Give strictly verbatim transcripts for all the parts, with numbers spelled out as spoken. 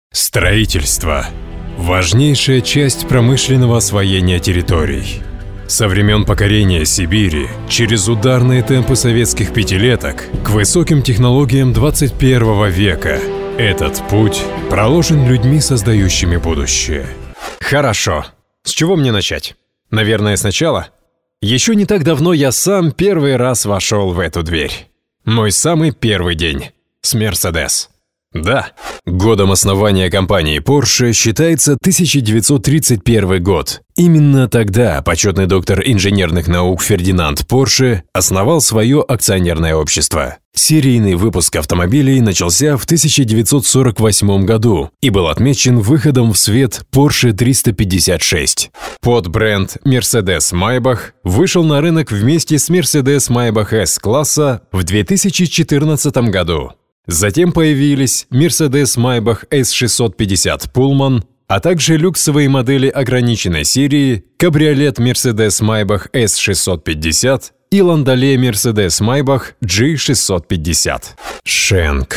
Строительство – важнейшая часть промышленного освоения территорий. Со времен покорения Сибири через ударные темпы советских пятилеток к высоким технологиям двадцать первого века этот путь проложен людьми, создающими будущее. Хорошо. С чего мне начать? Наверное, сначала? Еще не так давно я сам первый раз вошел в эту дверь. Мой самый первый день. С Мерседес. Да, годом основания компании Porsche считается тысяча девятьсот тридцать первый год. Именно тогда почетный доктор инженерных наук Фердинанд Порше основал свое акционерное общество. Серийный выпуск автомобилей начался в тысяча девятьсот сорок восьмом году и был отмечен выходом в свет Porsche триста пятьдесят шесть. Под бренд Mercedes-Maybach вышел на рынок вместе с Mercedes-Maybach S-класса в две тысячи четырнадцатом году. Затем появились Mercedes-Maybach эс шестьсот пятьдесят Pullman, а также люксовые модели ограниченной серии, кабриолет Mercedes-Maybach эс шестьсот пятьдесят и ландоле Mercedes-Maybach джи шестьсот пятьдесят. Шенк.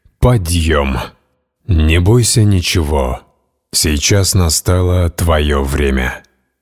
Подъем. Не бойся ничего. Сейчас настало твое время.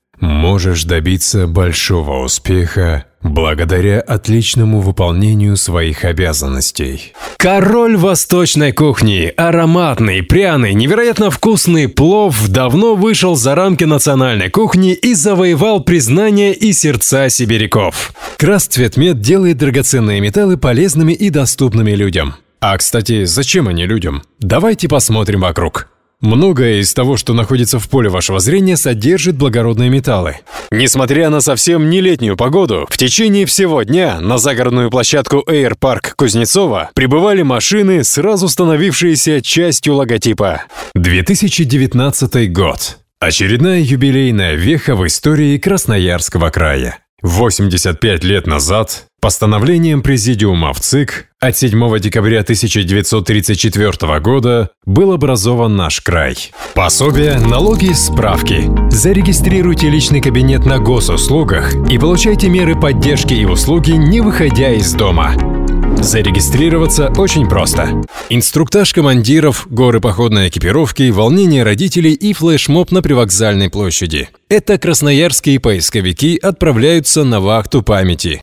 Можешь добиться большого успеха благодаря отличному выполнению своих обязанностей. Король восточной кухни, ароматный, пряный, невероятно вкусный плов давно вышел за рамки национальной кухни и завоевал признание и сердца сибиряков. Красцветмет делает драгоценные металлы полезными и доступными людям. А, кстати, зачем они людям? Давайте посмотрим вокруг. Многое из того, что находится в поле вашего зрения, содержит благородные металлы. Несмотря на совсем не летнюю погоду, в течение всего дня на загородную площадку Air Park Кузнецова прибывали машины, сразу становившиеся частью логотипа. две тысячи девятнадцатый год. Очередная юбилейная веха в истории Красноярского края. восемьдесят пять лет назад постановлением Президиума ВЦИК от седьмого декабря тысяча девятьсот тридцать четвёртого года был образован наш край. Пособия, налоги, справки. Зарегистрируйте личный кабинет на госуслугах и получайте меры поддержки и услуги, не выходя из дома. Зарегистрироваться очень просто. Инструктаж командиров, горы походной экипировки, волнение родителей и флешмоб на привокзальной площади. Это красноярские поисковики отправляются на вахту памяти.